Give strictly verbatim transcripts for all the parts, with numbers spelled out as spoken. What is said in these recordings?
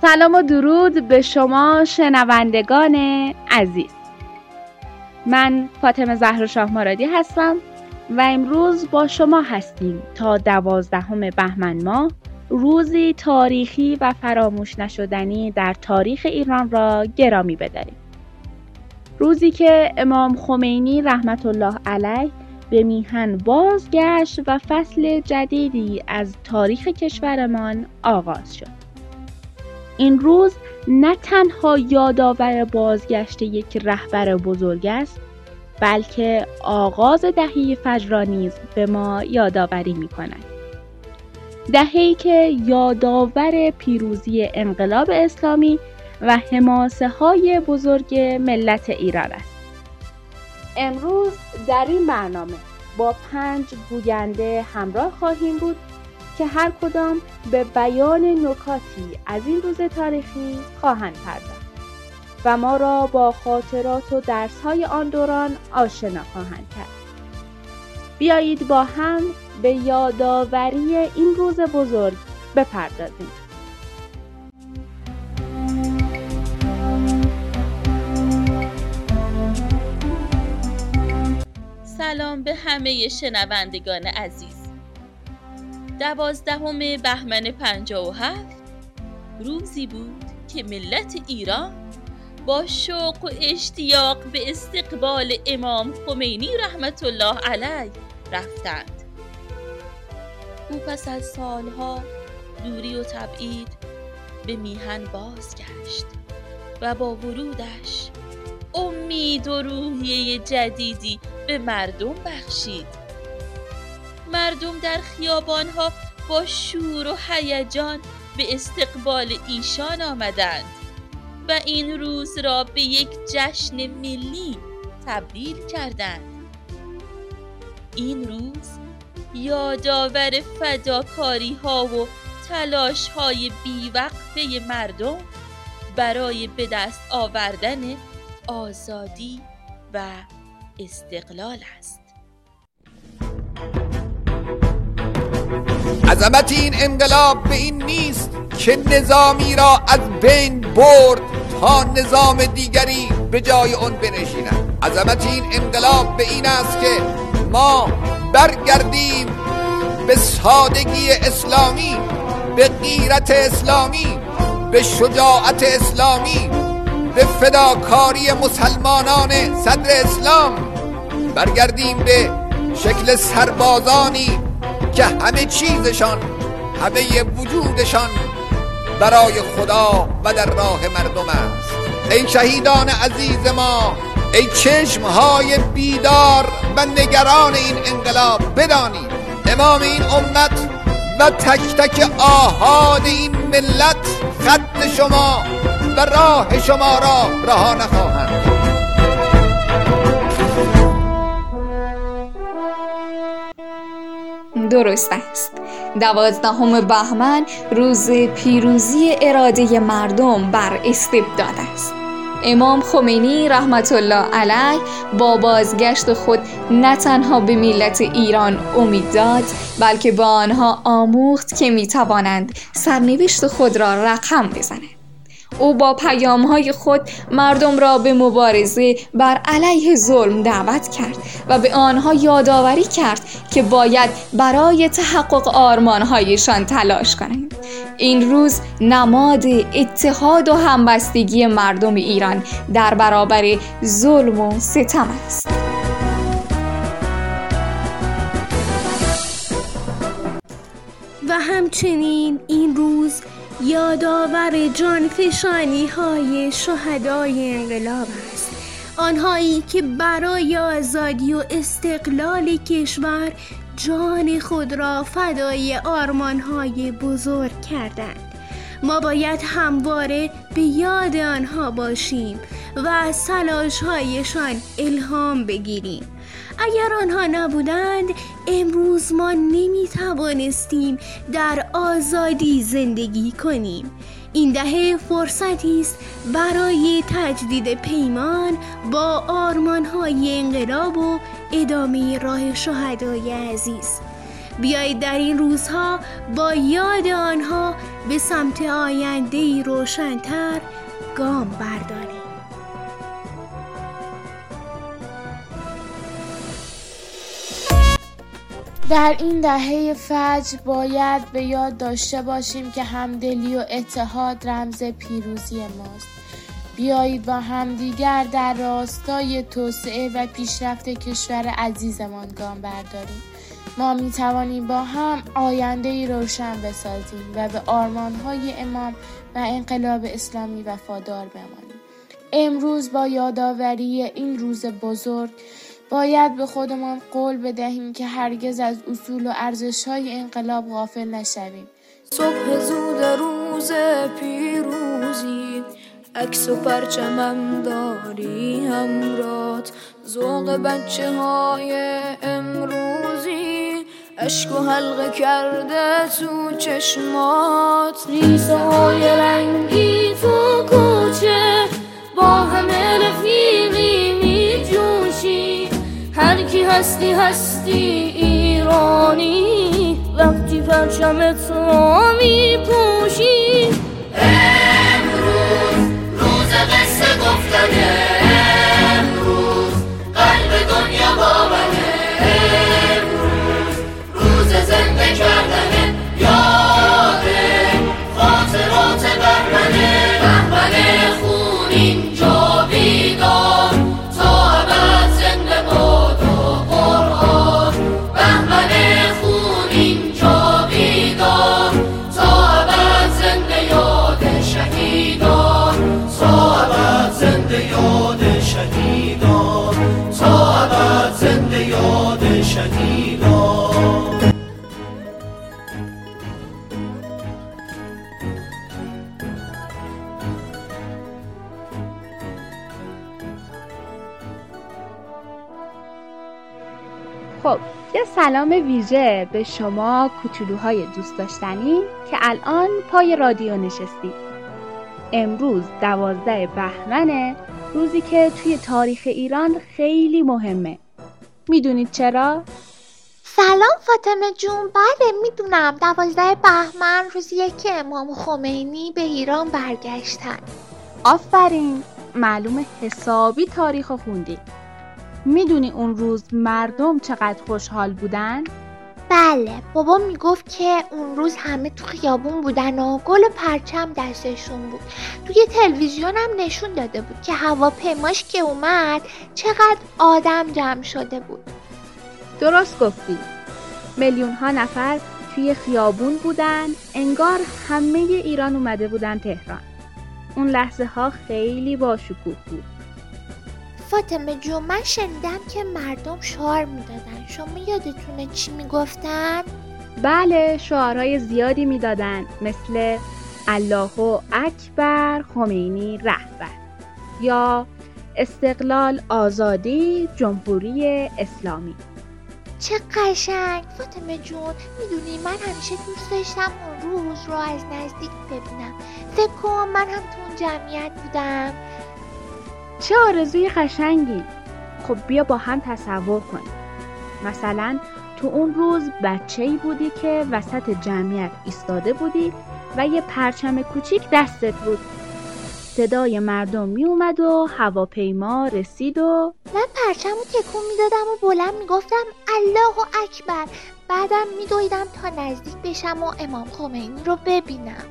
سلام و درود به شما شنوندگان عزیز. من فاطمه زهرا شاه مرادی هستم و امروز با شما هستیم تا دوازدهم بهمن ماه، روزی تاریخی و فراموش نشدنی در تاریخ ایران را گرامی بداریم. روزی که امام خمینی رحمت الله علیه به میهن بازگشت و فصل جدیدی از تاریخ کشورمان آغاز شد. این روز نه تنها یادآور بازگشت یک رهبر بزرگ است، بلکه آغاز دهه فجر را نیز به ما یادآوری می‌کند. دهه‌ای که یادآور پیروزی انقلاب اسلامی و حماسه‌های بزرگ ملت ایران است. امروز در این برنامه با پنج گوینده همراه خواهیم بود که هر کدام به بیان نکاتی از این روز تاریخی خواهند پرداخت و ما را با خاطرات و درس‌های آن دوران آشنا خواهند کرد. بیایید با هم به یادآوری این روز بزرگ بپردازیم. سلام به همه شنوندگان عزیز. دوازدهم بهمن پنجاه و هفت روزی بود که ملت ایران با شوق و اشتیاق به استقبال امام خمینی رحمت الله علیه رفتند. او پس از سالها دوری و تبعید به میهن بازگشت و با ورودش امید و روحیه جدیدی به مردم بخشید. مردم در خیابانها با شور و هیجان به استقبال ایشان آمدند و این روز را به یک جشن ملی تبدیل کردند. این روز یادآور فداکاری ها و تلاش های بیوقفه مردم برای به دست آوردن آزادی و استقلال است. عظمت این انقلاب به این نیست که نظامی را از بین برد تا نظام دیگری به جای آن بنشیند. عظمت این انقلاب به این است که ما برگردیم به سادگی اسلامی، به غیرت اسلامی، به شجاعت اسلامی، به فداکاری مسلمانان صدر اسلام. برگردیم به شکل سربازانی که همه چیزشان، همه وجودشان برای خدا و در راه مردم است. ای شهیدان عزیز ما، ای چشمهای بیدار و نگران این انقلاب، بدانید امام این امت و تک تک آحاد این ملت خط شما و راه شما را رها نخواهند. درست است. دوازدهم بهمن روز پیروزی اراده مردم بر استبداد است. امام خمینی رحمت الله علیه با بازگشت خود نه تنها به ملت ایران امید داد، بلکه با آنها آموخت که میتوانند سرنوشت خود را رقم بزنند. او با پیام‌های خود مردم را به مبارزه بر علیه ظلم دعوت کرد و به آنها یادآوری کرد که باید برای تحقق آرمان‌هایشان تلاش کنند. این روز نماد اتحاد و همبستگی مردم ایران در برابر ظلم و ستم است. و همچنین این روز یادآور جانفشانی های شهدای انقلاب است، آنهایی که برای آزادی و استقلال کشور جان خود را فدای آرمان‌های بزرگ کردند. ما باید همواره به یاد آنها باشیم و از تلاش‌هایشان الهام بگیریم. اگر آنها نبودند امروز ما نمی توانستیم در آزادی زندگی کنیم. این دهه فرصتی است برای تجدید پیمان با آرمان‌های انقلاب و ادامه راه شهدای عزیز. بیایید در این روزها با یاد آنها به سمت آینده‌ای روشن‌تر گام برداریم. در این دهه فجر باید به یاد داشته باشیم که همدلی و اتحاد رمز پیروزی ماست. بیایید با همدیگر در راستای توسعه و پیشرفت کشور عزیزمان گام برداریم. ما می توانیم با هم آینده‌ای روشن بسازیم و به آرمان‌های امام و انقلاب اسلامی وفادار بمانیم. امروز با یادآوری این روز بزرگ باید به خودمان قول بدهیم که هرگز از اصول و ارزش‌های انقلاب غافل نشویم. صبح زود روز پیروزی، عکس و پرچمم داری همرات، ذوق بچه های امروزی اشک و حلقه کرده تو چشمات، ریزه های رنگی تو کوچه با همه رفیقی می جوشی، هر کی هستی هستی ایرانی وقتی پرچمت رو می پوشی. امروز روز قصه گفتنه، امروز قلب دنیا با منه، امروز روز زنده کردنه، یاد خاطرات بهمنه، بهمن خون اینجا بیدار تا ابد زنده باد و قرآن، بهمن خون اینجا بیدار تا ابد زنده یاد شهیدان، تا ابد زنده یاد شهیدان، تا ابد زنده یاد شهیدان. خب یه سلام ویژه به شما کوچولوهای دوست داشتنی که الان پای رادیو نشستید. امروز دوازده بهمنه، روزی که توی تاریخ ایران خیلی مهمه. میدونید چرا؟ سلام فاطمه جون. بله میدونم، دوازده بهمن روزیه که امام خمینی به ایران برگشتن. آفرین، معلومه حسابی تاریخو خوندی. میدونی اون روز مردم چقدر خوشحال بودن؟ بله، بابا میگفت که اون روز همه تو خیابون بودن و گل و پرچم دستشون بود. توی تلویزیون هم نشون داده بود که هواپیماش که اومد چقدر آدم جمع شده بود. درست گفتی. میلیون ها نفر توی خیابون بودن، انگار همه ایران اومده بودن تهران. اون لحظه ها خیلی باشکوه بود. فاطمه جون، من شنیدم که مردم شعار میدادن. شما یادتونه چی میگفتن؟ بله، شعارهای زیادی میدادن، مثل الله اکبر خمینی رهبر، یا استقلال آزادی جمهوری اسلامی. چه قشنگ فاطمه جون. میدونی من همیشه دوست داشتم اون روز رو از نزدیک ببینم. فکر کنم من هم تو اون جمعیت بودم. چه آرزوی قشنگی. خب بیا با هم تصور کنیم. مثلا تو اون روز بچه‌ای بودی که وسط جمعیت ایستاده بودی و یه پرچم کوچیک دستت بود. صدای مردم می اومد و هواپیما رسید و من پرچمو تکون میدادم و بلند میگفتم الله اکبر. بعدم میدویدم تا نزدیک بشم و امام خمینی رو ببینم.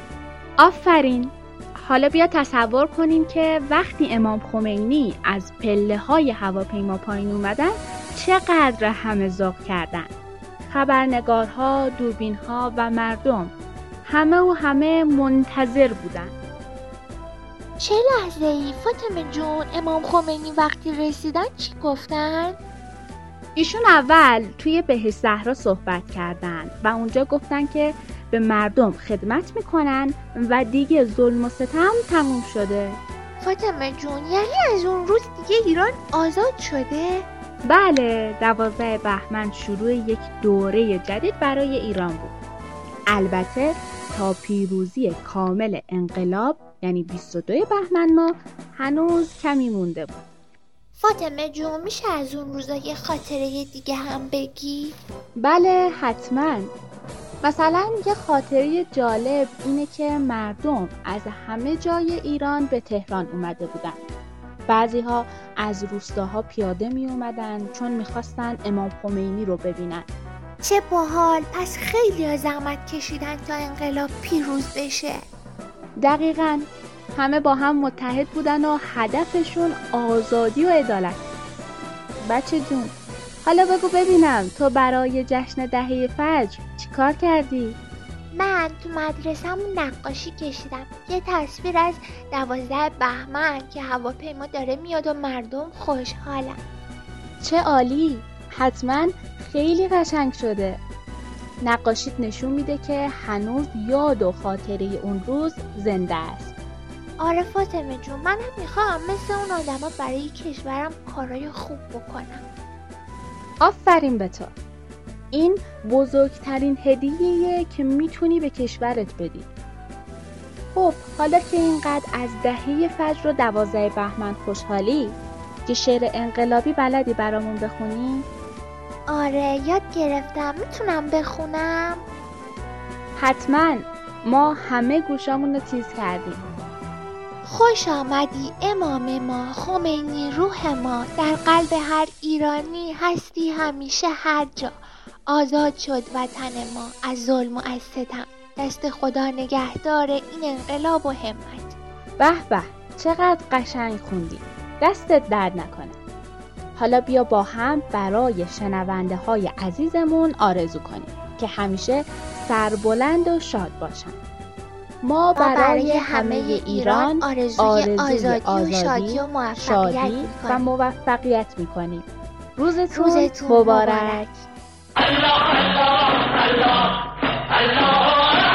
آفرین. حالا بیا تصور کنیم که وقتی امام خمینی از پله های هواپیما پایین اومدن چقدر همه ذوق کردن. خبرنگارها، دوربینها و مردم، همه و همه منتظر بودن. چه لحظه ای فاطمه جون؟ امام خمینی وقتی رسیدن چی گفتن؟ ایشون اول توی بهشت زهرا صحبت کردن و اونجا گفتن که به مردم خدمت میکنن و دیگه ظلم و ستم تموم شده. فاطمه جون، یعنی از اون روز دیگه ایران آزاد شده؟ بله، دوازده بهمن شروع یک دوره جدید برای ایران بود. البته تا پیروزی کامل انقلاب یعنی بیست و دو بهمن ما هنوز کمی مونده بود. فاطمه جون میشه از اون روزا یه خاطره دیگه هم بگی؟ بله حتما. مثلا یه خاطره جالب اینه که مردم از همه جای ایران به تهران اومده بودن. بعضی ها از روستاها پیاده می اومدن چون میخواستن امام خمینی رو ببینن. چه باحال، پس خیلی ها زحمت کشیدن تا انقلاب پیروز بشه. دقیقاً، همه با هم متحد بودن و هدفشون آزادی و عدالت. بچه جون، حالا بگو ببینم تو برای جشن دهه فجر چی کار کردی؟ من تو مدرسه‌مون نقاشی کشیدم. یه تصویر از دوازده بهمن که هواپیما داره میاد و مردم خوشحالن. چه عالی! حتما خیلی قشنگ شده. نقاشیت نشون میده که هنوز یاد و خاطره اون روز زنده است. آره فاطمه جون، منم میخوام مثل اون آدما برای کشورم کارای خوب بکنم. آفرین به تو. این بزرگترین هدیه‌ایه که میتونی به کشورت بدی. خب حالا که اینقدر از دهه فجر و دوازده بهمن خوشحالی، که شعر انقلابی بلدی برامون بخونی؟ آره یاد گرفتم، میتونم بخونم؟ حتما، ما همه گوشامون رو تیز کردیم. خوش آمدی امام ما، خمینی روح ما، در قلب هر ایرانی هستی همیشه هر جا. آزاد شد وطن ما از ظلم و از ستم، دست خدا نگهدار این انقلاب و همت. به به، چقدر قشنگ خوندی، دستت درد نکنه. حالا بیا با هم برای شنونده های عزیزمون آرزو کنیم که همیشه سربلند و شاد باشن. ما برای, برای همه ایران آرزوی, آرزوی آزادی, آزادی و شادی و موفقیت, شادی و موفقیت میکنیم. روزتون, روزتون مبارک, مبارک. الله الله الله الله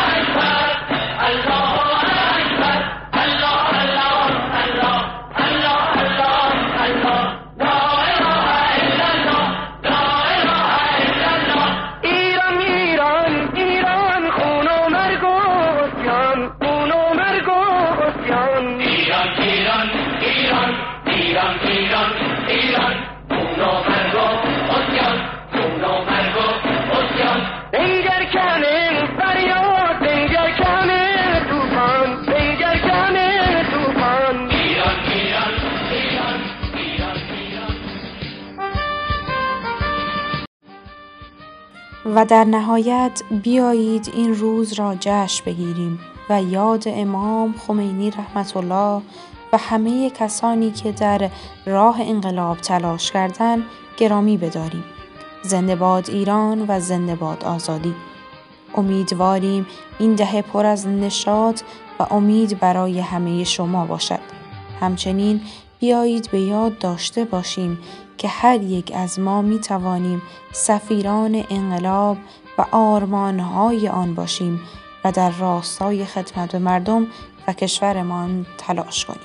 و در نهایت بیایید این روز را جشن بگیریم و یاد امام خمینی رحمت الله و همه کسانی که در راه انقلاب تلاش کردند گرامی بداریم. زنده باد ایران و زنده باد آزادی. امیدواریم این دهه پر از نشاط و امید برای همه شما باشد. همچنین بیایید به یاد داشته باشیم که هر یک از ما می توانیم سفیران انقلاب و آرمانهای آن باشیم و در راستای خدمت به مردم و کشورمان تلاش کنیم.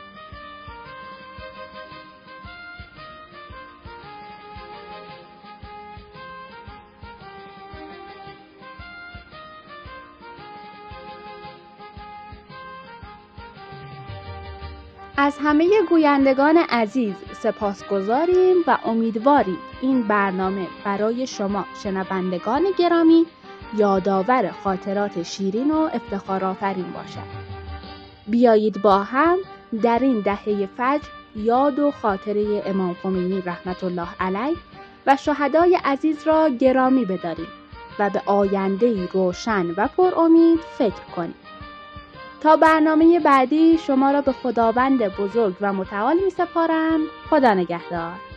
از همه گویندگان عزیز سپاسگزاریم و امیدواریم این برنامه برای شما شنوندگان گرامی یادآور خاطرات شیرین و افتخارآفرین باشد. بیایید با هم در این دهه فجر یاد و خاطره امام خمینی رحمت الله علیه و شهدای عزیز را گرامی بداریم و به آینده‌ای روشن و پر امید فکر کنیم. تا برنامه بعدی شما را به خداوند بزرگ و متعال می سپارم. خدا نگهدار.